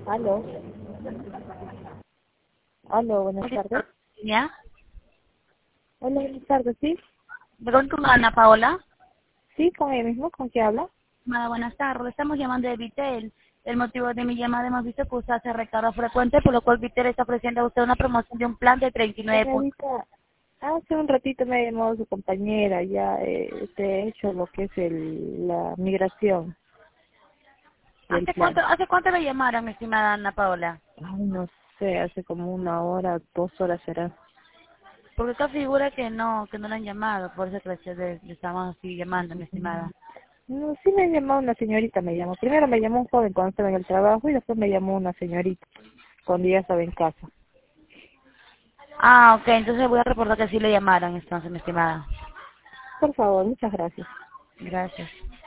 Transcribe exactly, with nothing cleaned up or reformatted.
Aló, aló, buenas tardes. ¿Ya? Hola, buenas tardes, ¿sí? ¿Con tu Ana Paola? Sí, con él mismo, ¿con qué habla? Hola, buenas tardes. Estamos llamando de Vitel. El motivo de mi llamada hemos visto que usted hace recarga frecuente, por lo cual Vitel está ofreciendo a usted una promoción de un plan de treinta y nueve puntos. Señorita, hace un ratito me ha llamado su compañera, ya eh, te he hecho lo que es el, la migración del ¿Hace cuánto, plan. ¿Hace cuánto le llamaron, mi estimada Ana Paola? Ay, no sé, hace como una hora, dos horas será. Porque acá figura que no, que no le han llamado, por eso que le, le estamos así llamando, mi estimada. No, sí me ha llamado una señorita, me llamó. Primero me llamó un joven cuando estaba en el trabajo y después me llamó una señorita cuando ya estaba en casa. Ah, ok, entonces voy a reportar que sí le llamaron, entonces, mi estimada. Por favor, muchas gracias. Gracias.